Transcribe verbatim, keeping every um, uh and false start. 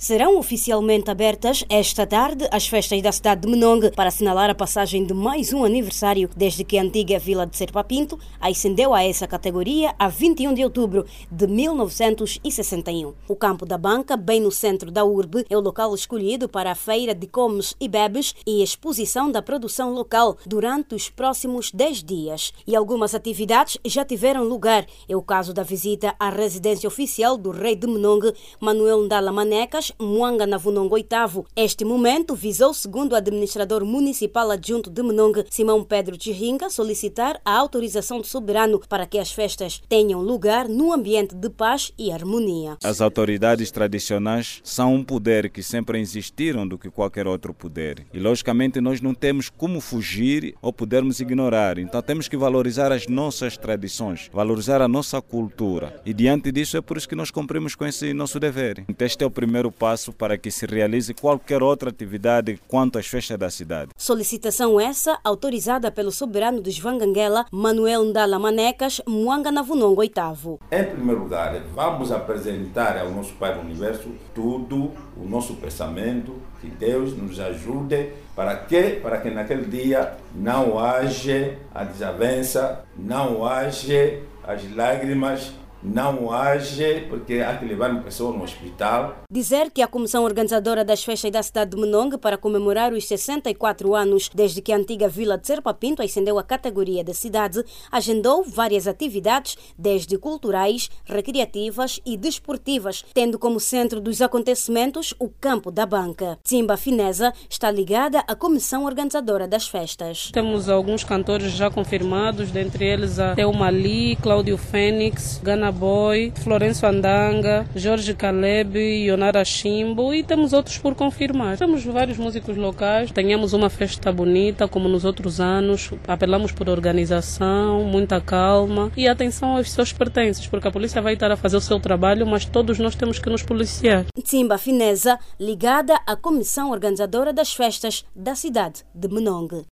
Serão oficialmente abertas esta tarde as festas da cidade de Monongue para assinalar a passagem de mais um aniversário desde que a antiga vila de Serpa Pinto ascendeu a essa categoria a vinte e um de outubro de mil novecentos e sessenta e um. O campo da banca, bem no centro da urbe, é o local escolhido para a feira de comes e bebes e exposição da produção local durante os próximos dez dias. E algumas atividades já tiveram lugar. É o caso da visita à residência oficial do rei de Monongue, Manuel Ndala Manecas, Muanga Navunongo oitavo. Este momento visou, segundo o administrador municipal adjunto de Monongue, Simão Pedro Chiringa, solicitar a autorização do soberano para que as festas tenham lugar num ambiente de paz e harmonia. As autoridades tradicionais são um poder que sempre existiram do que qualquer outro poder. E, logicamente, nós não temos como fugir ou podermos ignorar. Então, temos que valorizar as nossas tradições, valorizar a nossa cultura. E, diante disso, é por isso que nós cumprimos com esse nosso dever. Então, este é o primeiro passo para que se realize qualquer outra atividade quanto às festas da cidade. Solicitação essa autorizada pelo soberano dos Vanganguela, Manuel Ndala Manecas, Muanga Navunongo oitavo. Em primeiro lugar, vamos apresentar ao nosso Pai do Universo tudo o nosso pensamento, que Deus nos ajude para que, para que naquele dia não haja a desavença, não haja as lágrimas, não age, porque há que levar uma pessoa no hospital. Dizer que a comissão organizadora das festas da cidade de Monongue, para comemorar os sessenta e quatro anos desde que a antiga vila de Serpa Pinto ascendeu à categoria da cidade, agendou várias atividades, desde culturais, recreativas e desportivas, tendo como centro dos acontecimentos o campo da banca. Timba Fineza está ligada à comissão organizadora das festas. Temos alguns cantores já confirmados, dentre eles a Thelma Lee, Cláudio Fênix, Gana Boy, Florencio Andanga, Jorge Caleb, Ionara Chimbo e temos outros por confirmar. Temos vários músicos locais, tenhamos uma festa bonita como nos outros anos, apelamos por organização, muita calma e atenção aos seus pertences, porque a polícia vai estar a fazer o seu trabalho, mas todos nós temos que nos policiar. Timba Fineza, ligada à comissão organizadora das festas da cidade de Monongue.